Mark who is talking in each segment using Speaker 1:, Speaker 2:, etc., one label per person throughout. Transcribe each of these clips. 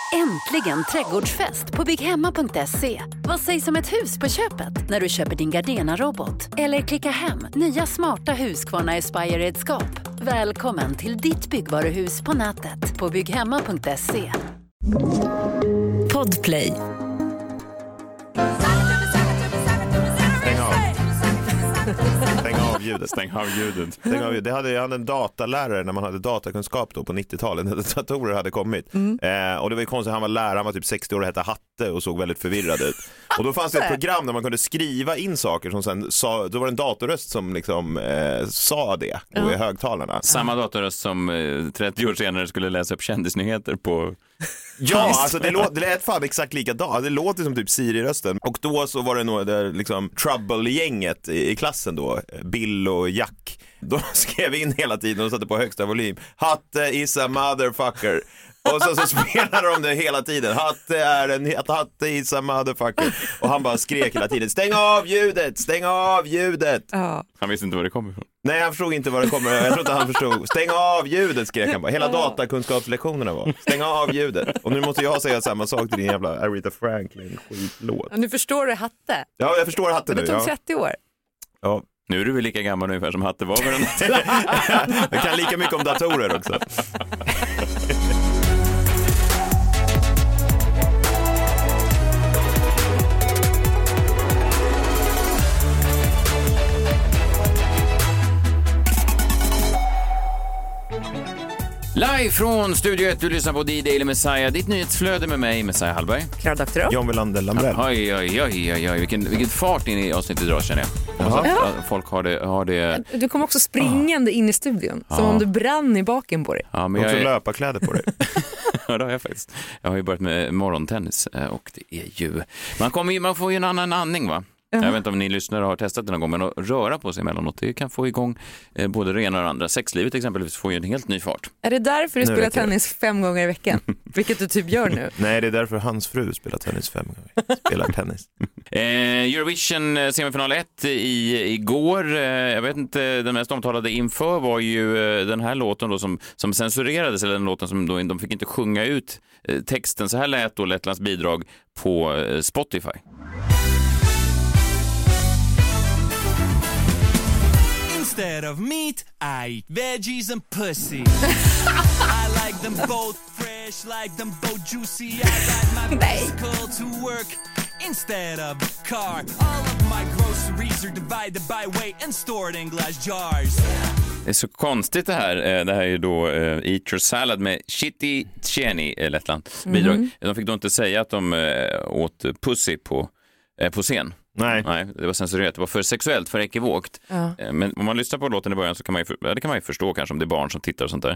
Speaker 1: Äntligen trädgårdsfest på bygghemma.se. Vad sägs om ett hus på köpet när du köper din Gardena-robot? Eller klicka hem nya smarta Husqvarna Aspire-redskap. Välkommen till ditt byggvaruhus på nätet på bygghemma.se. Podplay.
Speaker 2: Stäng av ljudet. Jag hade en datalärare när man hade datakunskap då på 90-talet när datorer hade kommit. Och det var ju konstigt, han var lärare, han var typ 60 år och hette Hatte och såg väldigt förvirrad ut. Och då fanns det ett program där man kunde skriva in saker som sen sa, då var det en datorröst som liksom sa det i högtalarna.
Speaker 3: Samma datorröst som 30 år senare skulle läsa upp kändisnyheter på...
Speaker 2: Ja, alltså det lät fan exakt likadant. Det låter som typ Siri-rösten. Och då så var det nog det liksom Trouble-gänget i klassen då, Bill och Jack. De skrev in hela tiden och satte på högsta volym. Hatte is a motherfucker. Och så spelade de det hela tiden. Hatte is a motherfucker. Och han bara skrek hela tiden. Stäng av ljudet, stäng av ljudet.
Speaker 3: Han visste inte var det kom ifrån.
Speaker 2: Nej, han förstod inte var det kommer. Jag tror inte han förstod. Stäng av ljudet, skrek han bara. Hela datakunskapslektionerna var. Stäng av ljudet. Och nu måste jag säga samma sak till din jävla Aretha Franklin skitlåt.
Speaker 4: Nu förstår du Hatte.
Speaker 2: Ja, jag förstår Hatte nu.
Speaker 4: Det tog 30 år.
Speaker 2: Ja.
Speaker 3: Nu är du väl lika gammal ungefär som Hatte var.
Speaker 2: Jag kan lika mycket om datorer också.
Speaker 3: Live från Studio 1, du lyssnar på D-Daily Messiah. Ditt nyhetsflöde med mig, Messiah Hallberg.
Speaker 4: Klara Doktorow.
Speaker 2: John Wilander Lambrell.
Speaker 3: Oj. Vilken fart in i avsnittet idag, känner jag. Folk har det...
Speaker 4: Du kom också springande in i studion. Som om du brann i baken på dig.
Speaker 2: Ja, men jag också löparkläder på dig.
Speaker 3: Ja, det har jag faktiskt. Jag har ju börjat med morgontennis och det är ju... Man får ju en annan andning, va? Jag vet inte om ni lyssnare har testat det någon gång, men att röra på sig emellanåt, det kan få igång både det ena och det andra. Sexlivet exempelvis får ju en helt ny fart.
Speaker 4: Är det därför du spelar tennis 5 gånger i veckan? Vilket du typ gör nu.
Speaker 2: Nej, det är därför hans fru spelar tennis 5 gånger. Spelar tennis.
Speaker 3: Eurovision semifinal 1 igår. Jag vet inte, den mest omtalade inför var ju den här låten då som censurerades, eller den låten som då de fick inte sjunga ut texten. Så här lät då Lettlands bidrag på Spotify.
Speaker 5: Instead of meat, I eat veggies and pussy. I like them both fresh, like them both juicy. I ride my bicycle to work instead of a car. All of my groceries are divided by weight and stored in glass jars.
Speaker 3: Det är så konstigt det här. Det här är ju då Eat Your Salad med Chitti Tjeni, Lettland bidrag. De fick då inte säga att de åt pussy på scen. Nej, det var censurerat. Det var för sexuellt, för ekivokt. Men om man lyssnar på låten i början så kan man ju förstå kanske om det är barn som tittar och sånt där.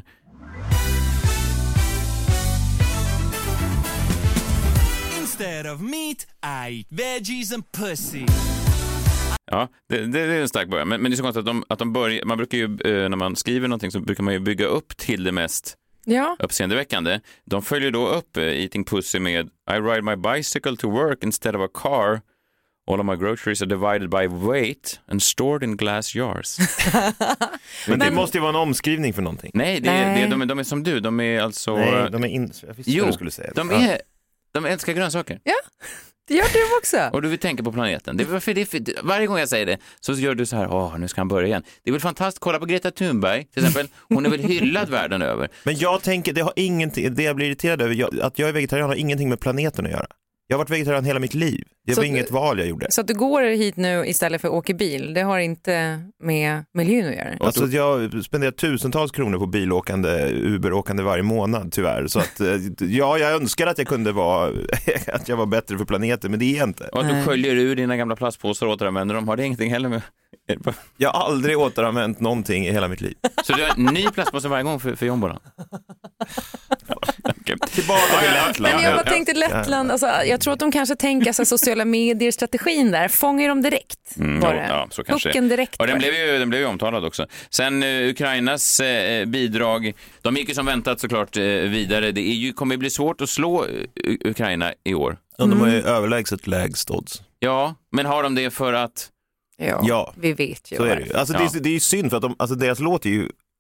Speaker 5: Instead of meat, I eat veggies and pussy.
Speaker 3: Ja, det är en stark början. Men det är så konstigt att de börjar, man brukar ju när man skriver någonting så brukar man ju bygga upp till det mest uppseendeväckande. De följer då upp Eating Pussy med I ride my bicycle to work instead of a car. All of my groceries are divided by weight and stored in glass jars.
Speaker 2: Men det måste ju vara en omskrivning för någonting.
Speaker 3: Nej, de är som du. De är alltså...
Speaker 2: Nej, de är jag visste vad du skulle säga.
Speaker 3: De älskar grönsaker.
Speaker 4: Ja, det gör du också.
Speaker 3: Och du vill tänka på planeten. Varje gång jag säger det så gör du så här, nu ska han börja igen. Det är väl fantastiskt, kolla på Greta Thunberg till exempel. Hon är väl hyllad världen över.
Speaker 2: Men jag tänker, det jag blir irriterad över, att jag är vegetarian har ingenting med planeten att göra. Jag har varit vegetarian hela mitt liv. Det var inget val jag gjorde.
Speaker 4: Så att du går hit nu istället för att åka bil, det har inte med miljön att göra?
Speaker 2: Alltså jag spenderar tusentals kronor på bilåkande, Uberåkande varje månad tyvärr. Så att jag önskar att jag kunde vara att jag var bättre för planeten, men det är jag inte.
Speaker 3: Och att du sköljer ur dina gamla plastpåsar och återanvänder dem, har det ingenting heller med?
Speaker 2: Jag har aldrig återanvänt någonting i hela mitt liv.
Speaker 3: Så du har en ny plastpåse varje gång för jomborna?
Speaker 2: Okay. Tillbaka till Lettland.
Speaker 4: Men jag bara tänkte Lettland, alltså, jag tror att de kanske tänker sig sociala medier-strategin där. Fångar de direkt?
Speaker 3: Så kanske.
Speaker 4: Pucken direkt.
Speaker 3: Och den blev ju omtalad också. Sen Ukrainas bidrag, de gick ju som väntat såklart vidare. Det kommer bli svårt att slå Ukraina i år.
Speaker 2: De har ju överlägset lägst odds.
Speaker 3: Ja, men har de det för att...
Speaker 4: Ja, vi vet ju.
Speaker 2: Så är det ju. Alltså det är ju synd för att deras låt är ju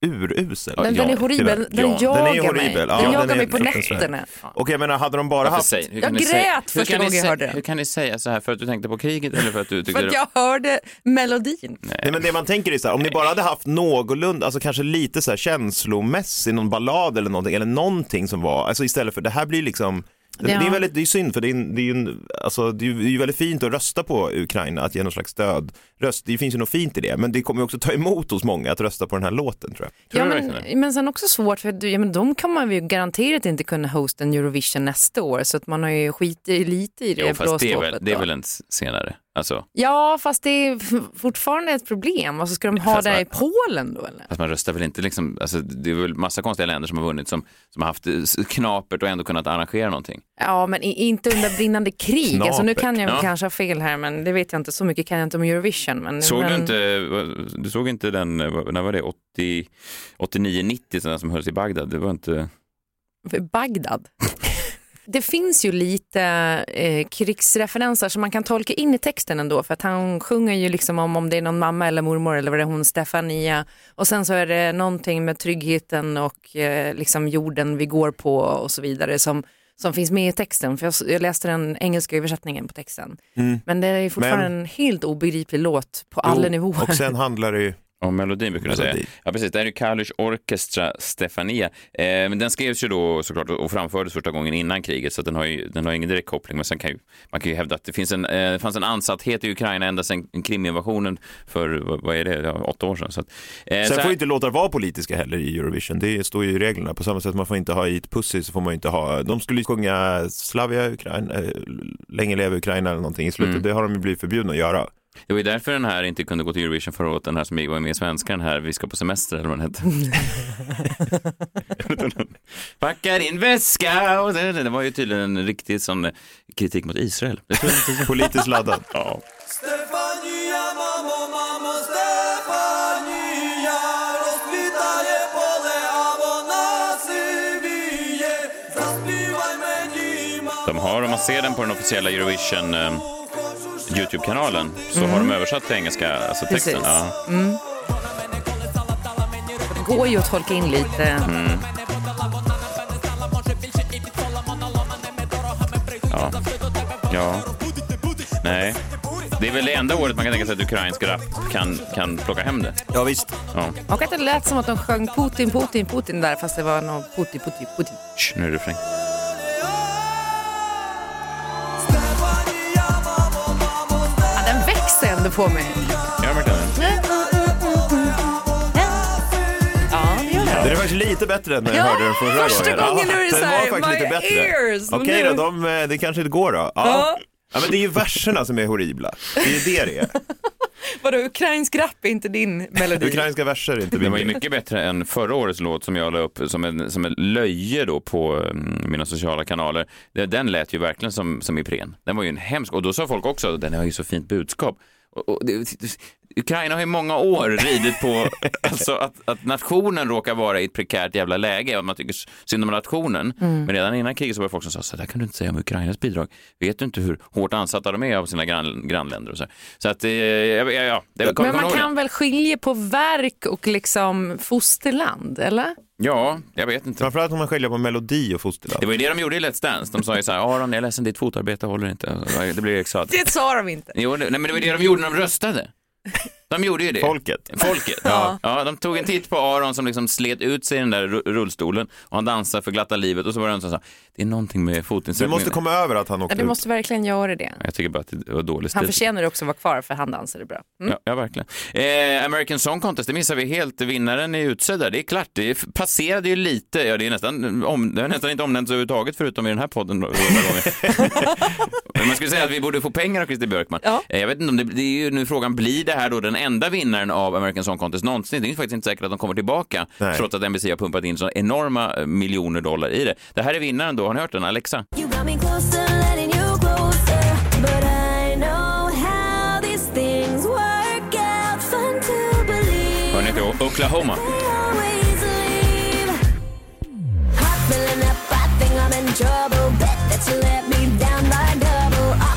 Speaker 2: urusel.
Speaker 4: Den är horribel. Den jagar mig. Den jagar mig på nätterna.
Speaker 2: Och jag menar, hade de bara haft...
Speaker 4: Jag grät första gången jag hörde det.
Speaker 3: Hur kan ni säga så här? För att du tänkte på kriget eller för att du tyckte...
Speaker 4: För att jag hörde melodin.
Speaker 2: Nej, men det man tänker är så här, om ni bara hade haft någorlunda, alltså kanske lite så här känslomässig, någon ballad eller någonting som var, alltså istället för, det här blir liksom... Det är synd, för det är ju väldigt fint att rösta på Ukraina, att ge någon slags stödröst. Det finns ju något fint i det, men det kommer ju också ta emot hos många att rösta på den här låten, tror jag.
Speaker 4: Men sen också svårt, för de kan man ju garanterat inte kunna hosta en Eurovision nästa år, så att man har ju skitit lite i det.
Speaker 3: Jo, fast det är väl en senare. Alltså.
Speaker 4: Ja, fast det är fortfarande ett problem. Och så ska de ha det i Polen då, eller?
Speaker 3: Fast man röstar väl inte liksom, alltså, det är väl massa konstiga länder som har vunnit som har haft knapert och ändå kunnat arrangera någonting.
Speaker 4: Ja, men inte under brinnande krig. Alltså, nu kan jag kanske ha fel här, men det vet jag inte. Så mycket kan jag inte om Eurovision. Men,
Speaker 3: du såg inte den, när var det? 89-90 sådana som hölls i Bagdad. Det var inte...
Speaker 4: Bagdad? Det finns ju lite krigsreferenser som man kan tolka in i texten ändå, för att han sjunger ju liksom om det är någon mamma eller mormor eller vad det är, hon Stefania, och sen så är det någonting med tryggheten och liksom jorden vi går på och så vidare som finns med i texten, för jag läste den engelska översättningen på texten. Men det är fortfarande en helt obegriplig låt på alla nivåer. Och
Speaker 2: sen handlar det ju
Speaker 3: om melodin, brukar du säga. Ja, precis. Det är ju Kalush Orchestra Stefania. Men den skrevs ju då såklart och framfördes första gången innan kriget, så att den har ingen direkt koppling. Men sen man kan ju hävda att det fanns en ansatthet i Ukraina ända sedan Kriminvasionen för, vad är det, 8 år sedan. Så att,
Speaker 2: sen får ju inte låtar vara politiska heller i Eurovision. Det står ju i reglerna. På samma sätt man får inte ha Eat Pussy, så får man inte ha... De skulle ju sjunga Slavia Ukraina, Länge leva Ukraina eller någonting i slutet. Det har de ju blivit förbjudna att göra.
Speaker 3: Det var ju därför den här inte kunde gå till Eurovision förra året, den här som var med i svenska, den här Vi ska på semester eller vad den hette. Packa din väska, och det var ju tydligen en riktig sån kritik mot Israel. Det tror jag inte, politiskt laddad. Ja. De har, om man ser den på den officiella Eurovision YouTube-kanalen, så har de översatt till engelska, alltså texten. Ja.
Speaker 4: Det går ju att tolka in lite.
Speaker 3: Ja. Nej. Det är väl det enda året man kan tänka sig att ukrainsk rap kan plocka hem det.
Speaker 2: Ja, visst.
Speaker 3: Ja.
Speaker 4: Och att det lät som att de sjöng Putin där, fast det var någon Putin.
Speaker 3: Nu är det refräng.
Speaker 4: Ändå på mig.
Speaker 3: Ja, verkligen.
Speaker 2: Det är faktiskt lite bättre än när jag hörde den förra gången.
Speaker 4: Första gången är det så här,
Speaker 2: var faktiskt lite bättre. Okej då, det kanske inte går då. Ja, men det är ju verserna som är horribla. Det är ju det är.
Speaker 4: Vadå, ukrainsk rap är inte din melodi?
Speaker 2: Ukrainska verser är inte min.
Speaker 3: Det var ju mycket bättre än förra årets låt som jag la upp som en löje då på mina sociala kanaler. Den lät ju verkligen som Ipren. Den var ju en hemsk, och då sa folk också, den har ju så fint budskap. Ukraina har i många år ridit på alltså att nationen råkar vara i ett prekärt jävla läge, och man tycker synd om nationen. Men redan innan kriget så var det folk som sa, så där kan du inte säga om Ukrainas bidrag. Vet du inte hur hårt ansatta de är av sina grannländer och så. Så att
Speaker 4: men man kan väl skilja på verk och liksom fosterland, eller?
Speaker 3: Ja, jag vet inte.
Speaker 2: Framförallt om man skiljer på melodi och fosterland.
Speaker 3: Det var ju det de gjorde i Let's Dance. De sa ju så här, Aron, jag är ledsen, ditt fotarbete håller inte. Det blir exakt.
Speaker 4: Det sa de inte.
Speaker 3: Jo, nej, men det var det de gjorde när de röstade. De gjorde ju det.
Speaker 2: Folket.
Speaker 3: Ja, de tog en titt på Aron som liksom slet ut sig i den där rullstolen, och han dansade för glatta livet, och så var det en som sa, det är någonting med foten.
Speaker 2: Du måste komma över att han åkte ut.
Speaker 4: Du måste verkligen göra det.
Speaker 3: Jag tycker bara att det var dåligt stil.
Speaker 4: Han förtjänar också att vara kvar, för han dansade bra.
Speaker 3: Ja, verkligen. American Song Contest, det missar vi helt. Vinnaren är utsedd där, det är klart. Det passerade ju lite, det är nästan inte omnämnt överhuvudtaget förutom i den här podden. Man skulle säga att vi borde få pengar av Christer Björkman. Ja. Jag vet inte om det är ju nu frågan, blir det här då den enda vinnaren av American Song Contest någonsin? Det är ju faktiskt inte säkert att de kommer tillbaka. Nej. Trots att NBC har pumpat in så enorma miljoner dollar i det. Det här är vinnaren då, har ni hört den, Alexa? Hör ni inte Oklahoma?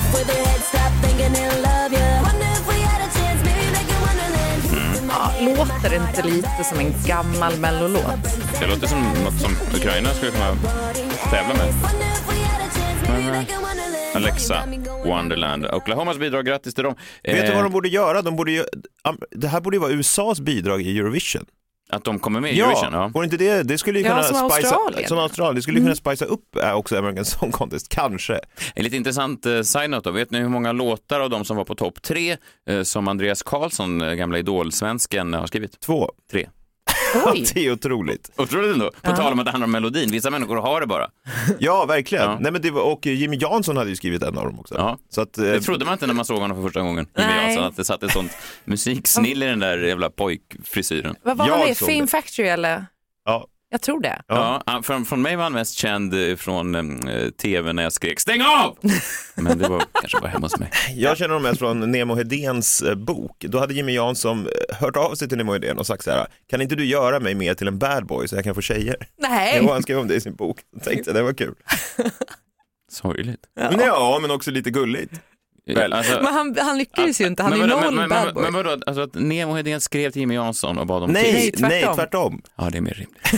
Speaker 4: Låten Låter inte lite som en gammal mellolåt?
Speaker 3: Det låter som något som Ukraina skulle kunna tävla med. Men, Alexa, Wonderland. Oklahomas bidrag, grattis till dem.
Speaker 2: Vet du vad de borde göra? Det här borde ju vara USAs bidrag i Eurovision.
Speaker 3: Att de kommer med i Eurovision?
Speaker 2: Ja, och inte det skulle ju kunna
Speaker 4: som Australien.
Speaker 2: Det skulle kunna spicea upp också American Song Contest, kanske.
Speaker 3: En lite intressant side-note då. Vet ni hur många låtar av de som var på topp 3 som Andreas Karlsson, gamla idolsvensken, har skrivit?
Speaker 2: 2.
Speaker 3: 3.
Speaker 2: Det är otroligt.
Speaker 3: Otroligt ändå. På tal om att det handlar om melodin. Vissa människor har det bara.
Speaker 2: Ja, verkligen. Ja. Nej, men och Jimmy Jansson hade ju skrivit en av dem också.
Speaker 3: Ja. Så att, det trodde man inte när man såg honom för första gången. Jimmy Jansson, att det satt ett sånt musiksnill i den där jävla pojkfrisyren.
Speaker 4: Vad var han med? Film Factory eller?
Speaker 2: Ja.
Speaker 4: Jag tror det.
Speaker 3: Ja, från mig var han mest känd från tv när jag skrek stäng av! Men det var kanske bara hemma hos mig.
Speaker 2: Jag känner honom mest från Nemo Hedéns bok. Då hade Jimmy Jansson hört av sig till Nemo Hedén och sagt så här: kan inte du göra mig mer till en bad boy så jag kan få tjejer?
Speaker 4: Nej.
Speaker 2: Jo, han skrev om det i sin bok. Jag tänkte det var kul.
Speaker 3: Sorgligt.
Speaker 2: Ja, men också lite gulligt.
Speaker 3: Alltså,
Speaker 4: men han lyckades ju inte, han är noll bad boy.
Speaker 3: Men vadå, alltså att Nemo Hedén skrev till Jimmy Jansson och bad om
Speaker 2: nej, tvärtom.
Speaker 3: Ja, det är mer rimligt.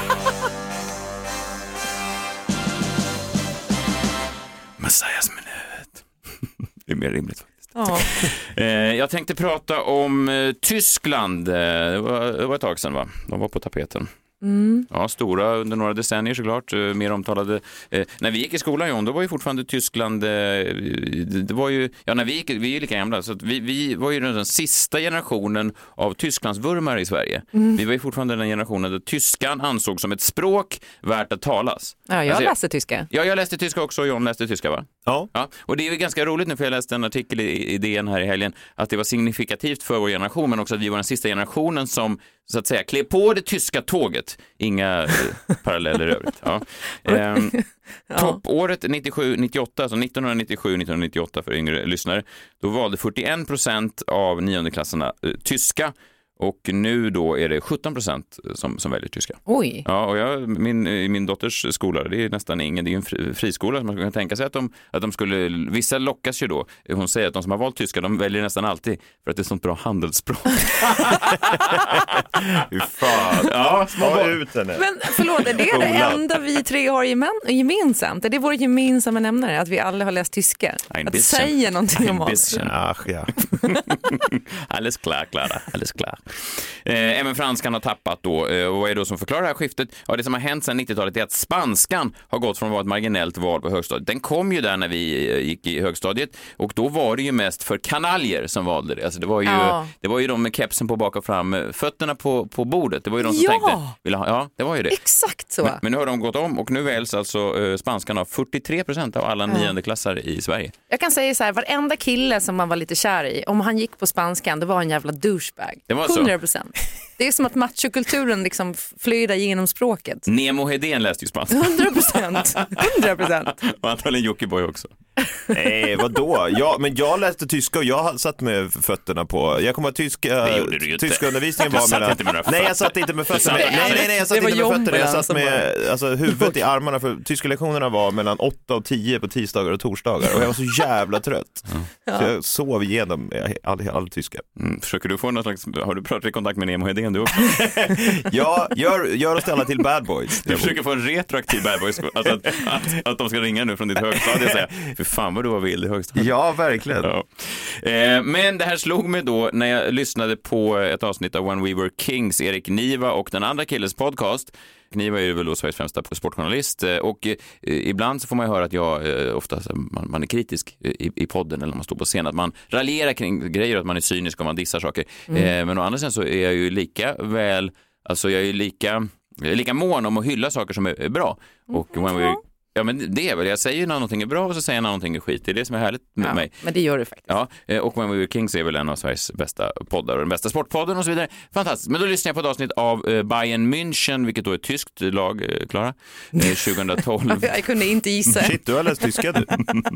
Speaker 3: Messias minut. Det är mer rimligt faktiskt. Ja. Jag tänkte prata om Tyskland. Det var ett tag sedan, va? De var på tapeten. Mm. Ja, stora under några decennier såklart, mer omtalade. När vi gick i skolan, John, då var ju fortfarande Tyskland, det var ju, ja, när vi är ju lika gamla, så att vi var ju den sista generationen av Tysklandsvurmare i Sverige. Mm. Vi var ju fortfarande den generationen där tyskan ansågs som ett språk värt att talas.
Speaker 4: Ja, jag läste tyska.
Speaker 3: Ja, jag läste tyska också, och John läste tyska, va?
Speaker 2: Ja.
Speaker 3: Ja. Och det är ju ganska roligt nu, för jag läste en artikel i DN här i helgen, att det var signifikativt för vår generation, men också att vi var den sista generationen som, så att säga, klev på det tyska tåget. Inga paralleller i övrigt. Ja. Toppåret 97-98, alltså 1997-1998 för yngre lyssnare, då valde 41% av 9-klasserna tyska. Och nu då är det 17% som väljer tyska.
Speaker 4: Oj.
Speaker 3: Ja, och min dotters skola, det är nästan ingen, det är en friskola, så man kan tänka sig att de skulle, vissa lockas ju då. Hon säger att de som har valt tyska, de väljer nästan alltid för att det är sånt bra handelsspråk.
Speaker 2: Hur fan.
Speaker 3: Ja,
Speaker 2: små ut henne.
Speaker 4: Men förlåt, är det enda vi tre har gemensamt? Är det vår gemensamma nämnare, att vi alla har läst tyska? Att det säger någonting om oss?
Speaker 2: Ach, ja.
Speaker 3: Alles klar, Clara. Alles klar. Även franskan har tappat då. Och vad är det då som förklarar det här skiftet? Ja, det som har hänt sedan 90-talet är att spanskan har gått från att vara ett marginellt val på högstadiet. Den kom ju där när vi gick i högstadiet, och då var det ju mest för kanaljer som valde det. Alltså det var ju de med kepsen på bak och fram, fötterna på bordet. Det var ju de som tänkte, det var ju det.
Speaker 4: Exakt så.
Speaker 3: Men nu har de gått om, och nu väljs alltså spanskan av 43% av alla 9-klassare i Sverige.
Speaker 4: Jag kan säga så här, varenda kille som man var lite kär i, om han gick på spanskan, det var en jävla douchebag.
Speaker 3: Det var
Speaker 4: 100%. Det är som att machokulturen liksom flödar genom språket.
Speaker 3: Nemo Hedén läste ju spanska.
Speaker 4: 100%.
Speaker 3: Och antagligen Jockiboi också.
Speaker 2: Nej, vadå? Men jag läste tyska och jag satt med fötterna på. Jag kommer att tyska undervisningen var mellan. Nej, jag satt inte med fötterna. Nej, jag satt inte med fötterna. Jag satt med huvudet i armarna, för tyska lektionerna var mellan 8 och 10 på tisdagar och torsdagar, och jag var så jävla trött. Så jag sov igenom all tyska.
Speaker 3: Försöker du få något slags, har du pratat i kontakt med Nemo Hedén du också?
Speaker 2: Ja, gör oss alla till bad boys.
Speaker 3: Du försöker få en retroaktiv bad boys, alltså att de ska ringa nu från ditt högstadie och säga, för fan vad du var vild i högstadiet.
Speaker 2: Ja, verkligen.
Speaker 3: Ja. Men det här slog mig då när jag lyssnade på ett avsnitt av When We Were Kings, Erik Niva och den andra killens podcast. Niva är ju väl då Sveriges främsta sportjournalist, och ibland så får man ju höra att jag ofta man är kritisk i podden, eller när man står på scen, att man raljerar kring grejer, att man är cynisk och man dissar saker. Men å andra sidan så är jag ju lika väl, alltså jag är lika mån om att hylla saker som är bra. Och ja, men det är väl, jag säger när någonting är bra och så säger jag när någonting är skit. Det är det som är härligt med mig.
Speaker 4: Men det gör du faktiskt.
Speaker 3: Ja, och When We Were Kings är väl en av Sveriges bästa poddar och den bästa sportpodden och så vidare. Fantastiskt. Men då lyssnar jag på ett avsnitt av Bayern München, vilket då är ett tyskt lag, Klara, 2012.
Speaker 4: Jag kunde inte gissa.
Speaker 2: Shit, du har läst tyska du.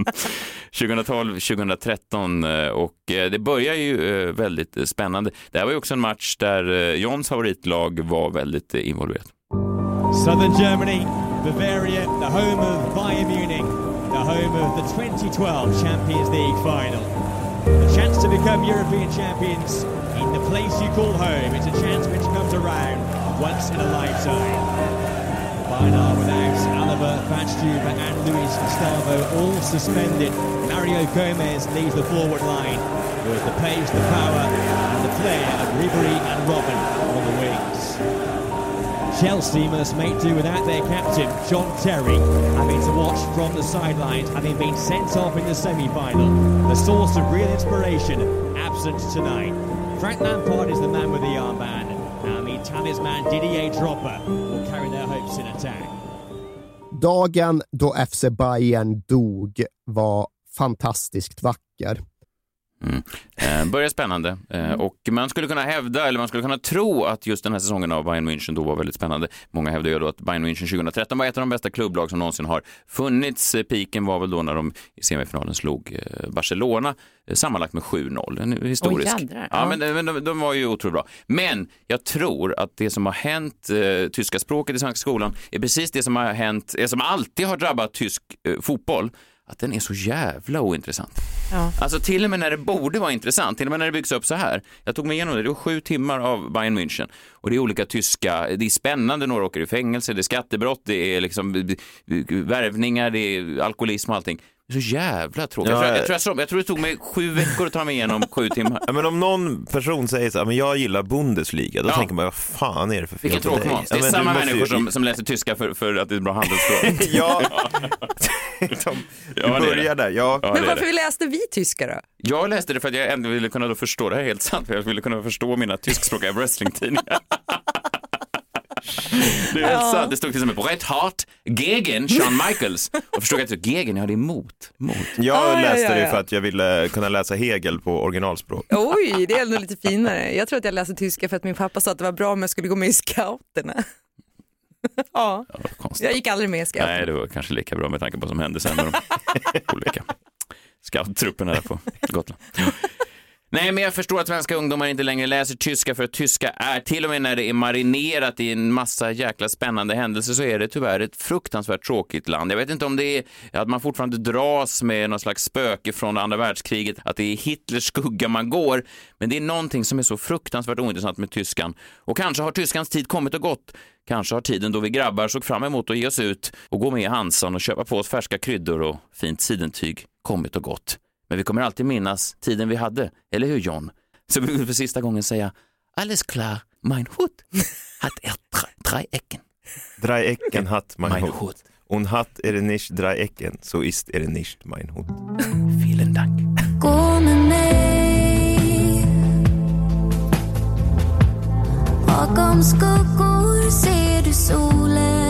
Speaker 3: 2012-2013, och det börjar ju väldigt spännande. Det här var ju också en match där Johns favoritlag var väldigt involverat.
Speaker 5: Southern Germany, Bavaria, the home of Bayern Munich, the home of the 2012 Champions League final. The chance to become European champions in the
Speaker 6: place you call home. It's a chance which comes around once in a lifetime. Beinar without Alaba, Badstuber and Luis Gustavo all suspended. Mario Gomez leads the forward line with the pace, the power and the flair of Ribery and Robben on the wings. Chelsea must make do without their captain, John Terry, having to watch from the sidelines, having been sent off in the semi-final. The source of real inspiration absent tonight. Frank Lampard is the man with the armband. Now the talisman Didier Drogba will carry their hopes in attack.
Speaker 7: Dagen då FC Bayern dog var fantastiskt vacker.
Speaker 3: Börjar spännande och man skulle kunna hävda eller man skulle kunna tro att just den här säsongen av Bayern München då var väldigt spännande. Många hävdar ju då att Bayern München 2013 var ett av de bästa klubblag som någonsin har funnits. Piken var väl då när de i semifinalen slog Barcelona sammanlagt med 7-0. En historisk. Men de var ju otroligt bra. Men jag tror att det som har hänt tyska språket i svenska skolan är precis det som har hänt, som alltid har drabbat tysk fotboll. Att den är så jävla ointressant. Ja. Alltså till och med när det borde vara intressant, till och med när det byggs upp så här. Jag tog mig igenom det var 7 timmar av Bayern München. Och det är olika tyska, det är spännande, några åker i fängelse, det är skattebrott, det är liksom värvningar, det är alkoholism och allting. Det är så jävla tråkigt. Ja, jag tror det tog mig 7 veckor att ta mig igenom 7 timmar.
Speaker 2: Ja, men om någon person säger så här, men jag gillar Bundesliga, då tänker man, vad fan är det för fel?
Speaker 3: Vilken tråkig måns. Det är samma människor som läser tyska för att det är ett bra handelsspråk.
Speaker 2: Ja. Börjar där. Ja.
Speaker 4: Men varför läste vi tyska då?
Speaker 3: Jag läste det för att jag ändå ville kunna då förstå, det här är helt sant, för jag ville kunna förstå mina tyskspråkiga wrestlingtidningar. Det är helt sant. Det stod till exempel på Red Hart gegen Shawn Michaels. Och förstod att gegen, ja det är mot.
Speaker 2: Jag läste det för att jag ville kunna läsa Hegel på originalspråk.
Speaker 4: Oj, det är ändå lite finare. Jag tror att jag läste tyska för att min pappa sa att det var bra om jag skulle gå med i scouterna. Ja, jag gick aldrig med i scouterna.
Speaker 3: Nej, det var kanske lika bra med tanke på vad som hände sen med de olika scouttrupperna där på Gotland. Nej, men jag förstår att svenska ungdomar inte längre läser tyska, för att tyska är, till och med när det är marinerat i en massa jäkla spännande händelser, så är det tyvärr ett fruktansvärt tråkigt land. Jag vet inte om det är att man fortfarande dras med någon slags spöke från andra världskriget, att det är Hitlers skugga man går, men det är någonting som är så fruktansvärt ointressant med tyskan. Och kanske har tyskans tid kommit och gått. Kanske har tiden då vi grabbar såg fram emot att ge oss ut och gå med i Hansan och köpa på oss färska kryddor och fint sidentyg kommit och gått. Men vi kommer alltid minnas tiden vi hade, eller hur John? Så vi vill för sista gången säga, alles klar, mein Hut hat drei Ecken.
Speaker 2: Drei Ecken hat mein Hut. Und hat nicht drei Ecken, so ist nicht mein Hut.
Speaker 3: Vielen Dank.
Speaker 8: Gå med mig. Bakom skuggor ser du solen.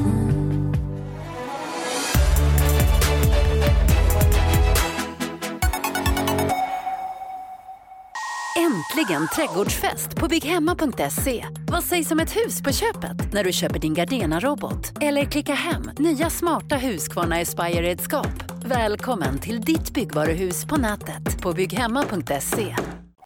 Speaker 1: Äntligen trädgårdsfest på bygghemma.se. Vad sägs om ett hus på köpet när du köper din Gardena-robot? Eller klicka hem nya smarta Husqvarna Aspire-redskap. Välkommen till ditt byggvaruhus på nätet på bygghemma.se.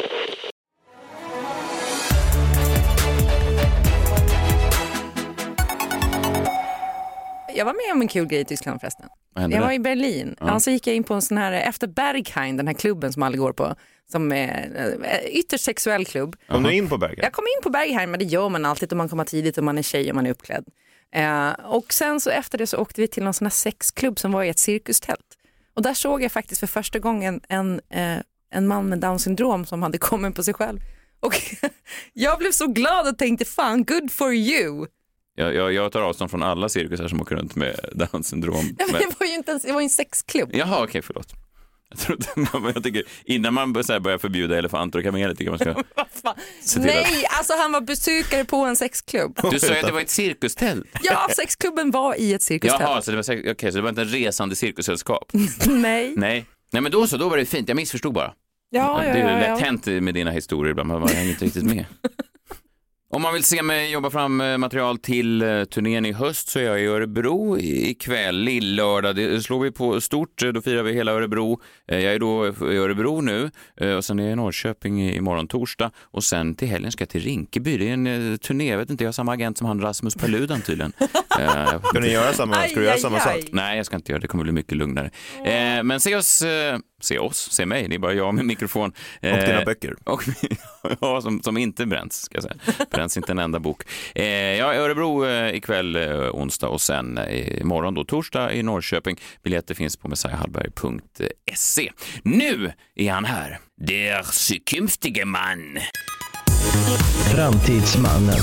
Speaker 4: Jag var med om en kul grej i Tyskland förresten. Jag var i Berlin. Ja. Så gick jag in på en sån här, efter Berghain, den här klubben som alla går på, som är ytterst sexuell klubb.
Speaker 2: Kom du in på Berghain?
Speaker 4: Jag kom in på Berghain, men det gör man alltid om man kommer tidigt och man är tjej och man är uppklädd. Och sen så efter det så åkte vi till någon sån här sexklubb som var i ett cirkustält. Och där såg jag faktiskt för första gången en man med Down syndrom som hade kommit på sig själv. Och jag blev så glad och tänkte, fan, good for you.
Speaker 3: Jag tar avstånd från alla cirkusar som åker runt med Down syndrom.
Speaker 4: Ja, men det var ju inte det var en sexklubb.
Speaker 3: Jaha, okej, förlåt. Jag tycker, innan man börjar förbjuda elefanter och kameler tycker man ska...
Speaker 4: Nej, alltså han var besökare på en sexklubb.
Speaker 3: Du sa att det var ett cirkustält.
Speaker 4: Ja, sexklubben var i ett cirkustält.
Speaker 3: Jaha, så det var inte en resande cirkussällskap.
Speaker 4: Nej,
Speaker 3: men då var det fint. Jag missförstod bara.
Speaker 4: Ja.
Speaker 3: Det är lätt hänt med dina historier ibland, man hänger inte riktigt med. Om man vill se mig jobba fram material till turnén i höst så är jag i Örebro ikväll, lillördag. Det slår vi på stort, då firar vi hela Örebro. Jag är då i Örebro nu och sen är jag i Norrköping imorgon torsdag. Och sen till helgen ska jag till Rinkeby. Det är en turné, jag vet inte, jag har samma agent som han Rasmus Paludan tydligen.
Speaker 2: Ska ni göra samma, ska du göra samma sak?
Speaker 3: Nej, jag ska inte göra det, kommer bli mycket lugnare. Men se mig, det är bara jag med mikrofon.
Speaker 2: Och dina böcker.
Speaker 3: Och, ja, som inte bränns, ska jag säga. Bränns inte en enda bok. Jag är i Örebro ikväll onsdag och sen imorgon då torsdag i Norrköping. Biljetter finns på messiahallberg.se. Nu är han här. Der zukünftige man.
Speaker 9: Framtidsmannen.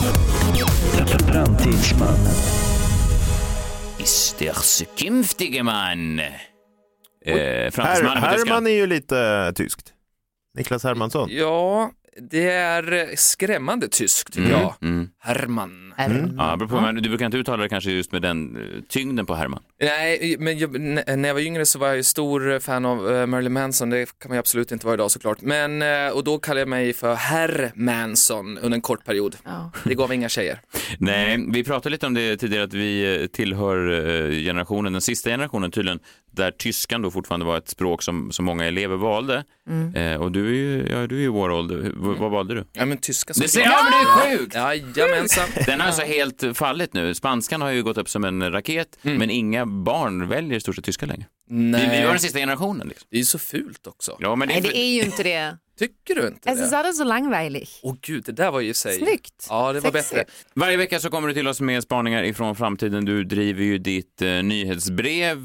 Speaker 3: Ist der zukünftige man.
Speaker 2: Herman är ju lite tyskt. Niklas Hermansson.
Speaker 10: Ja, det är skrämmande tyskt tycker jag. Herman.
Speaker 3: Ja, du brukar inte uttala det kanske just med den tyngden på Herman.
Speaker 10: Nej, men när jag var yngre så var jag ju stor fan av Marilyn Manson. Det kan man ju absolut inte vara idag såklart. Men, och då kallade jag mig för Herr Manson under en kort period. Det gav inga tjejer.
Speaker 3: Nej, vi pratade lite om det tidigare att vi tillhör generationen, den sista generationen tydligen, där tyskan då fortfarande var ett språk som många elever valde. Och du är ju i vår ålder. Vad valde du?
Speaker 10: Ja, men tyska.
Speaker 3: Det ser jag, men det är sjukt!
Speaker 10: Jajamensan.
Speaker 3: Den har alltså helt fallit nu. Spanskan har ju gått upp som en raket, men inga barn väljer stort sett tyska längre.
Speaker 10: Nej.
Speaker 3: Vi var den sista generationen. Liksom.
Speaker 10: Det är ju så fult också.
Speaker 3: Ja, men
Speaker 4: Nej, det är ju inte det.
Speaker 10: Tycker du inte
Speaker 4: det? Det är så langweilig.
Speaker 10: Åh gud, det där var ju sig.
Speaker 4: Snyggt.
Speaker 10: Ja, det var bättre.
Speaker 3: Varje vecka så kommer du till oss med spaningar ifrån framtiden. Du driver ju ditt nyhetsbrev.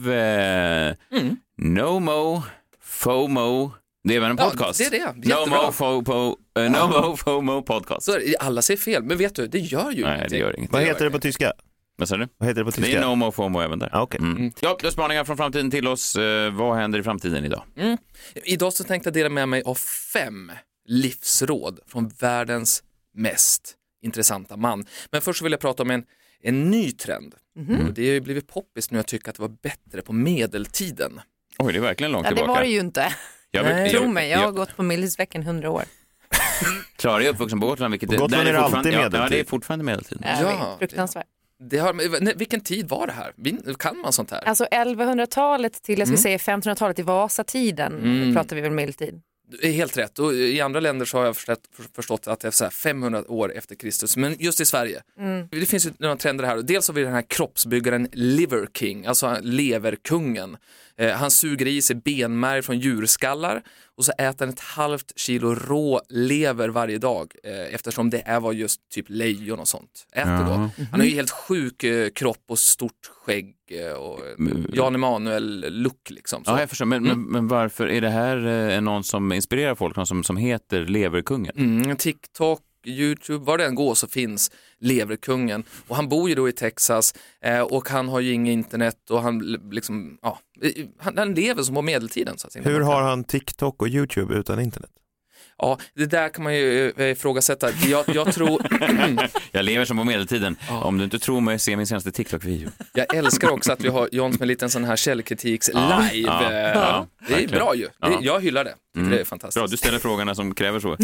Speaker 3: No FOMO. Det är väl en podcast?
Speaker 10: Ja, det är det.
Speaker 3: No Mo FOMO podcast.
Speaker 10: Så alla säger fel, men vet du, det gör ju
Speaker 3: Nej, det gör inget.
Speaker 2: Vad heter det på tyska?
Speaker 3: Vad sa du?
Speaker 2: Vad heter det på tyska?
Speaker 3: Det är No Mo FOMO även där.
Speaker 2: Okay.
Speaker 3: Ja, det är spaningar från framtiden till oss. Vad händer i framtiden idag?
Speaker 10: Idag så tänkte jag dela med mig av 5 livsråd från världens mest intressanta man. Men först vill jag prata om en ny trend. Och det har ju blivit poppis nu, jag tycker att det var bättre på medeltiden.
Speaker 3: Oj, det är verkligen långt tillbaka.
Speaker 4: Det var det ju inte. Tro mig, jag har gått på medeltidsveckan 100 år.
Speaker 3: Klara är uppvuxen på Gotland, vilket
Speaker 2: Gotland är alltid medeltid.
Speaker 3: Ja, det är fortfarande medeltid.
Speaker 4: Ja, fruktansvärt.
Speaker 10: Vilken tid var det här? Kan man sånt här?
Speaker 4: Alltså 1100-talet till, jag skulle säga 1500-talet i Vasatiden pratar vi väl medeltid.
Speaker 10: Det är helt rätt. Och i andra länder så har jag förstått att det är så här 500 år efter Kristus. Men just i Sverige, det finns ju några trender här. Dels har vi den här kroppsbyggaren Liver King, alltså leverkungen. Han suger i sig benmärg från djurskallar och så äter han 1/2 kilo rå lever varje dag eftersom det var just typ lejon och sånt. Äter då. Han har ju helt sjuk kropp och stort skägg och Jan Emanuel look liksom. Så.
Speaker 3: Ja, jag förstår. Men varför är det här någon som inspirerar folk, någon som heter leverkungen?
Speaker 10: TikTok, YouTube, var det än går så finns leverkungen. Och han bor ju då i Texas och han har ju inget internet och han liksom, han lever som på medeltiden. Så att säga.
Speaker 2: Hur har han TikTok och YouTube utan internet?
Speaker 10: Ja, det där kan man ju ifrågasätta. Jag tror...
Speaker 3: Jag lever som på medeltiden. Ja. Om du inte tror mig, se min senaste TikTok-video. Jag
Speaker 10: älskar också att vi har John som en liten sån här källkritiks live. Ja, det är bra ju. Jag hyllar det. Det är fantastiskt.
Speaker 3: Bra, du ställer frågorna som kräver så.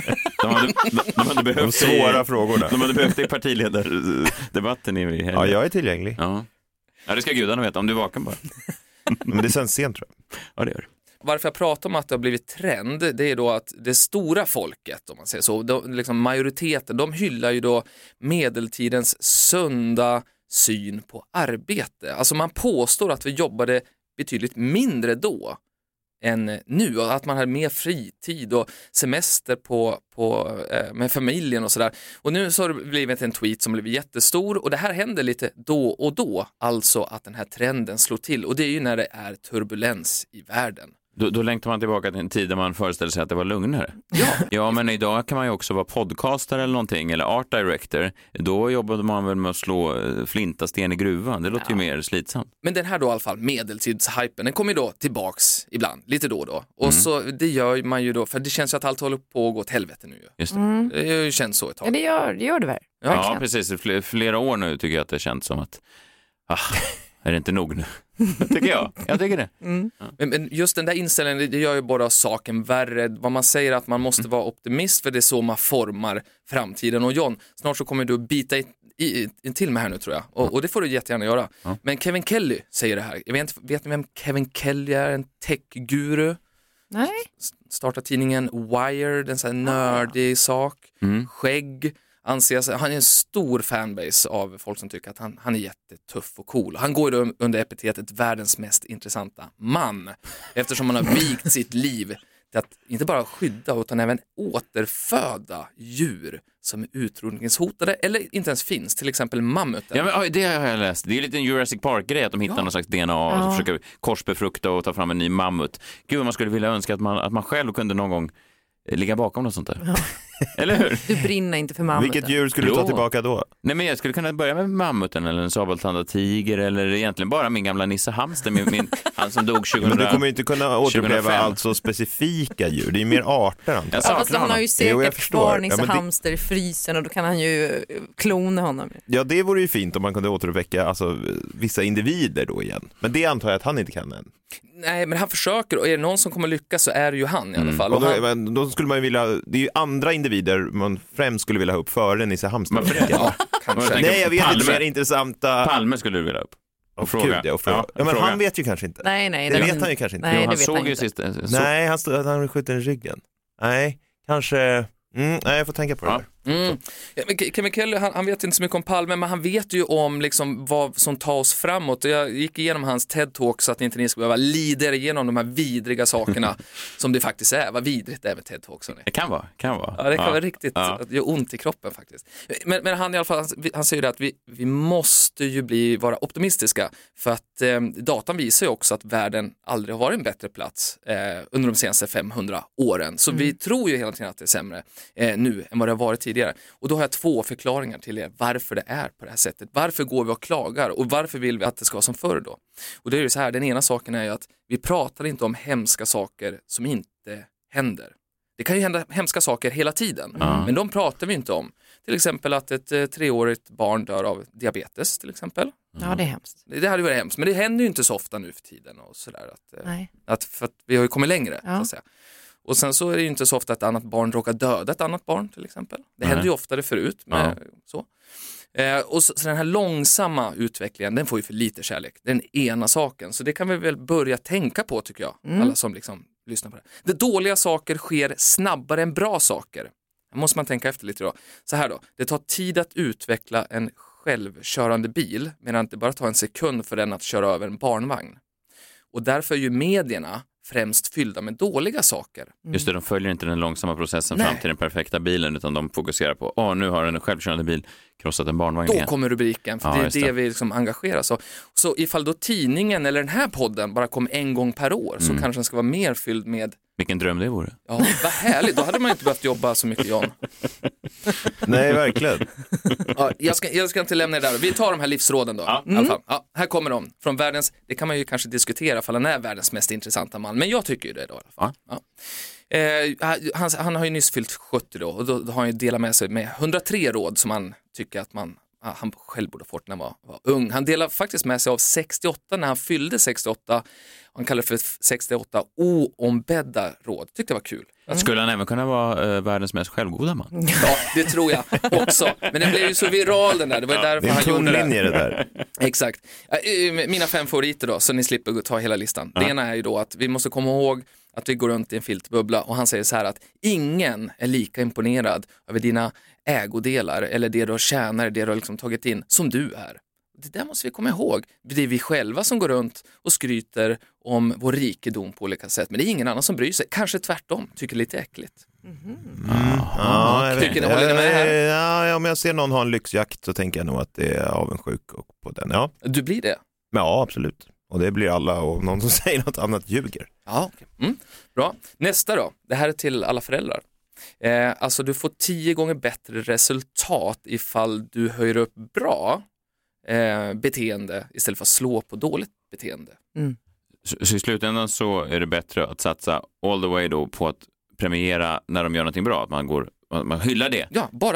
Speaker 3: De hade behövt
Speaker 2: de svåra frågorna.
Speaker 3: De hade behövt det i partiledardebatten i helgen.
Speaker 2: Ja, jag är tillgänglig.
Speaker 3: Ja, det ska gudarna veta om du är vaken bara.
Speaker 2: Men det är sen sent tror jag.
Speaker 3: Ja, det gör det.
Speaker 10: Varför jag pratar om att det har blivit trend, det är då att det stora folket, om man säger så, liksom majoriteten, de hyllar ju då medeltidens sunda syn på arbete. Alltså man påstår att vi jobbade betydligt mindre då än nu och att man hade mer fritid och semester med familjen och sådär. Och nu så har det blivit en tweet som blivit jättestor och det här händer lite då och då, alltså att den här trenden slår till och det är ju när det är turbulens i världen.
Speaker 3: Då längtar man tillbaka till en tid där man föreställer sig att det var lugnare. Ja, men idag kan man ju också vara podcaster eller någonting, eller art director. Då jobbade man väl med att slå flinta sten i gruvan. Det låter ju mer slitsamt.
Speaker 10: Men den här då i alla fall, medeltidshypen, den kommer ju då tillbaks ibland, lite då och då. Och så det gör man ju då, för det känns ju att allt håller på att gå åt helvete nu.
Speaker 3: Just det.
Speaker 10: Det känns så ett tag.
Speaker 4: Ja, det gör det väl.
Speaker 3: Ja, precis. Flera år nu tycker jag att det känns som att är det inte nog nu? Tycker jag. Jag tycker det.
Speaker 10: Men just den där inställningen, det gör ju bara saken värre. Vad man säger att man måste vara optimist, för det är så man formar framtiden. Och John, snart så kommer du bita in till mig här nu, tror jag. Och det får du jättegärna göra. Men Kevin Kelly säger det här. Jag vet ni vem Kevin Kelly är? En tech-guru.
Speaker 4: Nej.
Speaker 10: Startar tidningen Wired, en sån här nördig sak. Skägg. Han är en stor fanbase av folk som tycker att han är jättetuff och cool. Han går ju under epitetet världens mest intressanta man, eftersom han har vikt sitt liv till att inte bara skydda utan även återföda djur som är utrotningshotade eller inte ens finns, till exempel mammuten.
Speaker 3: Ja, men, det har jag läst. Det är lite en Jurassic Park-grej att de hittar någon slags DNA och försöker korsbefrukta och ta fram en ny mammut. Gud, man skulle vilja önska att man själv kunde någon gång ligga bakom något sånt där. Ja. Eller hur?
Speaker 4: Du brinner inte för mammuten.
Speaker 2: Vilket djur skulle du ta tillbaka då?
Speaker 3: Nej, men jag skulle kunna börja med mammuten eller en sabeltandad tiger eller egentligen bara min gamla Nisse Hamster, han som dog 2000.
Speaker 2: Men du kommer inte kunna återuppleva alltså specifika djur. Det är mer arter.
Speaker 4: Fast han har ju säkert kvar Nisse Hamster i frysen och då kan han ju klona honom.
Speaker 2: Ja, det vore ju fint om man kunde återuppväcka alltså, vissa individer då igen. Men det antar jag att han inte kan än.
Speaker 10: Nej, men han försöker, och är det någon som kommer lyckas så är det ju han i alla fall.
Speaker 2: Och då skulle man ju vilja, det är ju andra individer man främst skulle vilja ha upp före Nisse Hamster.
Speaker 10: Ja, kanske.
Speaker 2: Nej, jag vet inte, mer intressanta.
Speaker 3: Palme skulle du vilja upp. Och fråga.
Speaker 2: Gud, ja, men
Speaker 3: fråga.
Speaker 2: han vet ju kanske inte.
Speaker 4: Nej,
Speaker 2: det vet han ju kanske inte.
Speaker 4: Nej,
Speaker 3: han såg ju sist.
Speaker 2: Nej, han skjuter i ryggen. Nej, kanske. Nej, jag får tänka på det.
Speaker 10: Ja, men Kevin Kelly, han vet inte så mycket om Palme, men han vet ju om liksom vad som tar oss framåt. Jag gick igenom hans TED-talk så att inte ni ska behöva lida igenom de här vidriga sakerna som det faktiskt är. Vad vidrigt det är med TED-talk.
Speaker 3: Det kan vara.
Speaker 10: Ja, det kan vara riktigt. Det gör ont i kroppen faktiskt. Men han i alla fall, han säger att vi måste ju vara optimistiska, för att datan visar ju också att världen aldrig har varit en bättre plats under de senaste 500 åren. Så vi tror ju hela tiden att det är sämre nu än vad det har varit tidigare. Och då har jag 2 förklaringar till er varför det är på det här sättet. Varför går vi och klagar och varför vill vi att det ska vara som förr då? Och det är ju så här, den ena saken är ju att vi pratar inte om hemska saker som inte händer. Det kan ju hända hemska saker hela tiden, men de pratar vi inte om. Till exempel att ett 3-årigt barn dör av diabetes till exempel.
Speaker 4: Ja, det är hemskt.
Speaker 10: Det hade varit hemskt, men det händer ju inte så ofta nu för tiden och sådär. För att vi har ju kommit längre, så att säga. Och sen så är det ju inte så ofta att ett annat barn råkar döda ett annat barn till exempel. Det händer ju oftare förut. Så. Och så den här långsamma utvecklingen, den får ju för lite kärlek. Det är den ena saken. Så det kan vi väl börja tänka på, tycker jag. Alla som liksom lyssnar på det. Det dåliga saker sker snabbare än bra saker. Det måste man tänka efter lite då. Så här då, det tar tid att utveckla en självkörande bil, medan det bara tar en sekund för den att köra över en barnvagn. Och därför är ju medierna främst fyllda med dåliga saker.
Speaker 3: Just det, de följer inte den långsamma processen fram till den perfekta bilen, utan de fokuserar på, nu har en självkörande bil krossat en barnvagn.
Speaker 10: Då kommer rubriken, för det är det vi liksom engagerar oss. Så ifall då tidningen eller den här podden bara kom en gång per år, så kanske den ska vara mer fylld med...
Speaker 3: Vilken dröm det vore.
Speaker 10: Ja, vad härligt. Då hade man inte behövt jobba så mycket, John.
Speaker 2: Nej, verkligen.
Speaker 10: Ja, jag ska inte lämna det där. Vi tar de här livsråden då. I alla fall. Ja, här kommer de. Från världens, det kan man ju kanske diskutera för han är världens mest intressanta man. Men jag tycker ju det då i alla fall. Ja. Han har ju nyss fyllt 70 då. Och då har han ju delat med sig med 103 råd som han tycker att han själv borde fått när han var ung. Han delade faktiskt med sig av 68 när han fyllde 68. Han kallar det för 68 oombedda råd. Tyckte det var kul.
Speaker 3: Skulle han även kunna vara världens mest självgoda man?
Speaker 10: Ja, det tror jag också. Men det blev ju så viral den där. Det var därför han gjorde
Speaker 2: det där.
Speaker 10: Exakt. Mina 5 favoriter då, så ni slipper ta hela listan. Det ena är ju då att vi måste komma ihåg att vi går runt i en filtbubbla, och han säger så här att ingen är lika imponerad över dina ägodelar eller det du tjänar, det du har liksom tagit in, som du är. Det där måste vi komma ihåg. Det är vi själva som går runt och skryter om vår rikedom på olika sätt, men det är ingen annan som bryr sig. Kanske tvärtom, tycker lite äckligt. Tycker ni håller ni med här?
Speaker 2: Ja, om jag ser någon ha en lyxjakt så tänker jag nog att det är avundsjuk på den. Ja.
Speaker 10: Du blir det?
Speaker 2: Ja, absolut. Och det blir alla, och någon som säger något annat ljuger.
Speaker 10: Ja, okay. Bra. Nästa då. Det här är till alla föräldrar. Alltså du får 10 gånger bättre resultat ifall du höjer upp bra beteende istället för att slå på dåligt beteende.
Speaker 3: Så i slutändan så är det bättre att satsa all the way då på att premiera när de gör någonting bra, att man hyllar det.
Speaker 10: Ja, bara det.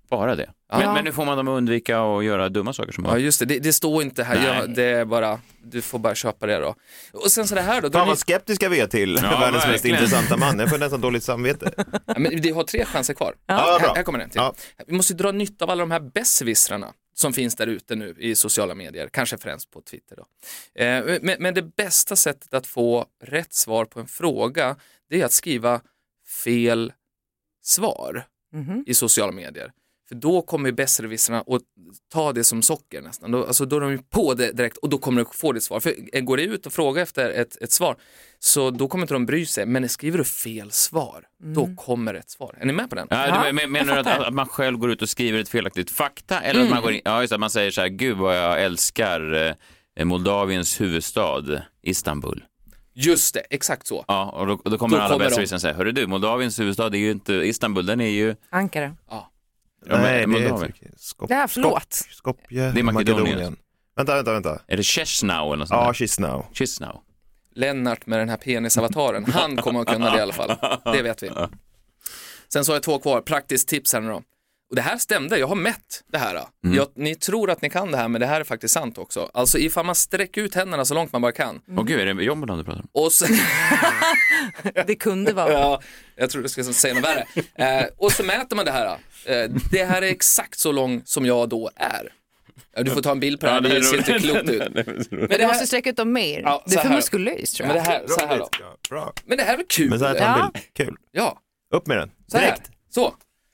Speaker 3: Bara det. Men nu får man dem att undvika att göra dumma saker som
Speaker 10: Ja, just det. Det står inte här. Det är bara, du får bara köpa det då. Och sen så det här då.
Speaker 2: Fan vad skeptiska vi är till världens mest intressanta man. Jag får nästan dåligt samvete.
Speaker 10: Ja, men vi har 3 chanser kvar. Här kommer den till. Vi måste dra nytta av alla de här besserwissrarna som finns där ute nu i sociala medier. Kanske främst på Twitter då. Men det bästa sättet att få rätt svar på en fråga, det är att skriva fel svar i sociala medier. För då kommer besserwissrarna att ta det som socker nästan. Då är de ju på det direkt och då kommer du få ditt svar. För går det ut och frågar efter ett svar, så då kommer inte de bry sig. Men skriver du fel svar, då kommer ett svar. Är ni med på den?
Speaker 3: Ja, menar du att man själv går ut och skriver ett felaktigt fakta? Eller att man går in, just att man säger så här, gud vad jag älskar Moldaviens huvudstad, Istanbul.
Speaker 10: Just det, exakt så.
Speaker 3: Ja, och då kommer alla besserwissrarna säga, hörru du, Moldaviens huvudstad är ju inte Istanbul, den är ju...
Speaker 4: Ankara.
Speaker 10: Ja.
Speaker 2: Nej,
Speaker 4: förlåt.
Speaker 2: Skopje,
Speaker 3: det är Makedonien.
Speaker 2: Vänta.
Speaker 3: Är det Chisinau eller något sånt?
Speaker 2: Ja,
Speaker 3: Chisinau.
Speaker 10: Lennart med den här penisavataren, han kommer att kunna det i alla fall. Det vet vi. Sen så har jag 2 kvar, praktiskt tips här nu då. Och det här stämde, jag har mätt det här. Ni tror att ni kan det här, men det här är faktiskt sant också. Alltså ifall man sträcker ut händerna så långt man bara kan.
Speaker 3: Gud, är det jobben du pratar om?
Speaker 10: Och så...
Speaker 4: Det kunde vara.
Speaker 10: Ja, jag tror du ska säga något värre. Och så mäter man det här. Det här är exakt så lång som jag då är. Du får ta en bild på det här, det ser inte klokt ut.
Speaker 4: Men du måste sträcka ut dem mer.
Speaker 10: Ja,
Speaker 4: det är för muskulöst, tror jag.
Speaker 10: Men det här, så här då.
Speaker 2: Bra.
Speaker 10: Men det här är väl kul?
Speaker 2: Men så här tar en bild. Kul.
Speaker 10: Ja.
Speaker 2: Upp med den.
Speaker 10: Så
Speaker 2: Direkt.
Speaker 10: Så.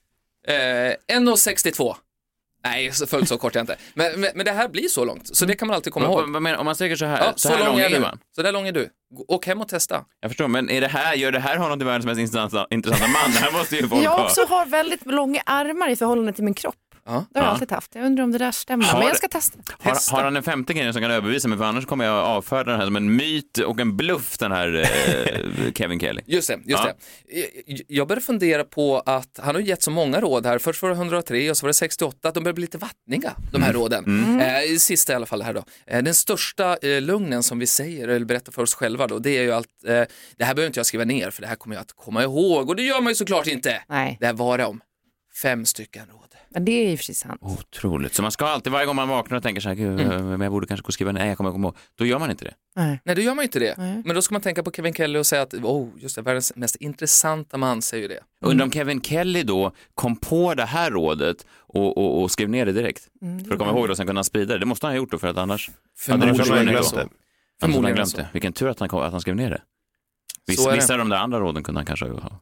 Speaker 10: 1,62. Nej, fullt så kort är jag inte. Men det här blir så långt, så det kan man alltid komma ihåg.
Speaker 3: Men om man säger så här,
Speaker 10: så här lång är man. Så där lång är du. Åk hem och testa.
Speaker 3: Jag förstår, men gör det här honom till världens mest intressanta man? Det här måste ju folk
Speaker 4: jag också har väldigt långa armar i förhållande till min kropp.
Speaker 10: Ja.
Speaker 4: Det har jag alltid haft. Jag undrar om det där stämmer, men jag ska testa.
Speaker 3: Har han en 5:e grej som kan överbevisa mig? För annars kommer jag avfärda den här som en myt och en bluff, den här Kevin Kelly.
Speaker 10: Just det. Jag började fundera på att han har gett så många råd här. Först var det 103 och så var det 68. Att de börjar bli lite vattniga, de här råden. Sista i alla fall här då. Den största lugnen som vi säger eller berättar för oss själva då, det är ju allt, det här behöver inte jag skriva ner, för det här kommer jag att komma ihåg. Och det gör man ju såklart inte.
Speaker 4: Nej.
Speaker 10: Det här var det om 5 stycken råd.
Speaker 4: Men det är ju precis sant.
Speaker 3: Otroligt. Så man ska alltid, varje gång man vaknar och tänker så här, men jag borde kanske gå och skriva, nej jag kommer ihåg. Då gör man inte det.
Speaker 10: Nej, då gör man inte det. Men då ska man tänka på Kevin Kelly och säga att, just det, världens mest intressanta man säger ju det.
Speaker 3: Undrar om Kevin Kelly då kom på det här rådet och skrev ner det direkt. För att komma ihåg det och sen kunna sprida det. Det måste han ha gjort då, för att annars hade det förmodligen glömt det. Vilken tur att han skrev ner det. Vissa av de där andra råden kunde han kanske ha.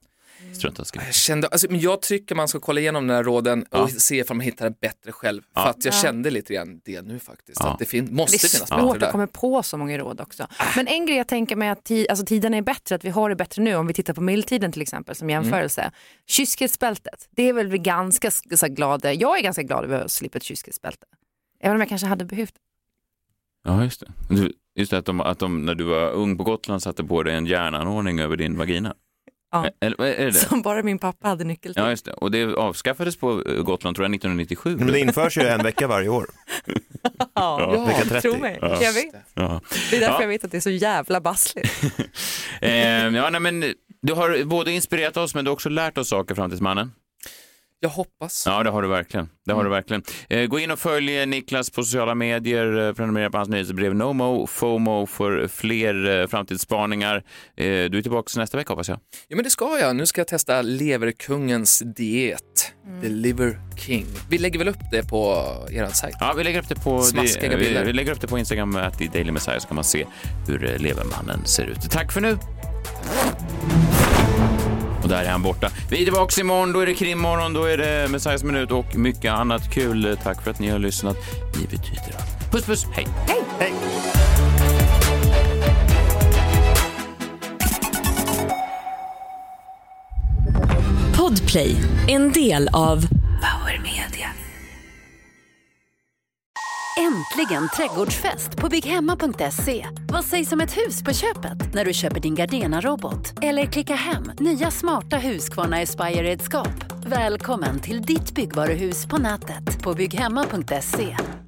Speaker 10: Jag tycker man ska kolla igenom den här råden och se om man hittar det bättre själv. För att jag kände lite grann det nu faktiskt. Att det måste finnas bättre där.
Speaker 4: Det är svårt att komma på så många råd också. Men en grej jag tänker mig att tiden är bättre, att vi har det bättre nu. Om vi tittar på medeltiden till exempel som jämförelse. Kyskhetsbältet, det är väl vi ganska så glada. Jag är ganska glad över att slippa ett kyskhetsbälte. Även om jag kanske hade behövt.
Speaker 3: Ja, just det. Just det, att de när du var ung på Gotland satte på dig en järnanordning över din vagina.
Speaker 4: Ja.
Speaker 3: Är det?
Speaker 4: Som bara min pappa hade nyckel till.
Speaker 3: Ja, just det. Och det avskaffades på Gotland, tror jag, 1997.
Speaker 2: Men det införs ju en vecka varje år.
Speaker 4: Vecka 30. Tror mig. Jag vet. Det är därför jag vet att det är så jävla bassligt.
Speaker 3: Men du har både inspirerat oss, men du har också lärt oss saker, framtidsmannen.
Speaker 10: Jag hoppas.
Speaker 3: Ja, det har du verkligen. Gå in och följ Niklas på sociala medier, prenumerera på hans nyhetsbrev NoMo, FOMO för fler framtidsspaningar. Du är tillbaka nästa vecka, hoppas jag.
Speaker 10: Ja, men det ska jag. Nu ska jag testa leverkungens diet. The Liver King. Vi lägger väl upp det på er sajt?
Speaker 3: Ja, vi lägger upp det på
Speaker 10: smaskiga bilder.
Speaker 3: Vi lägger upp det på Instagram @ Daily Messiah, så kan man se hur levermannen ser ut. Tack för nu! Och där är han borta. Vi är tillbaka imorgon, då är det krimmorgon, då är det Messiahs minut och mycket annat kul. Tack för att ni har lyssnat. Ni betyder allt. Puss, puss, hej!
Speaker 4: Hej!
Speaker 2: Hej!
Speaker 9: Podplay, en del av Power Media.
Speaker 1: Äntligen trädgårdsfest på BigHemma.se. Vad sägs om ett hus på köpet när du köper din Gardena-robot? Eller klicka hem nya smarta Husqvarna Aspire-redskap. Välkommen till ditt byggvaruhus på nätet på BigHemma.se.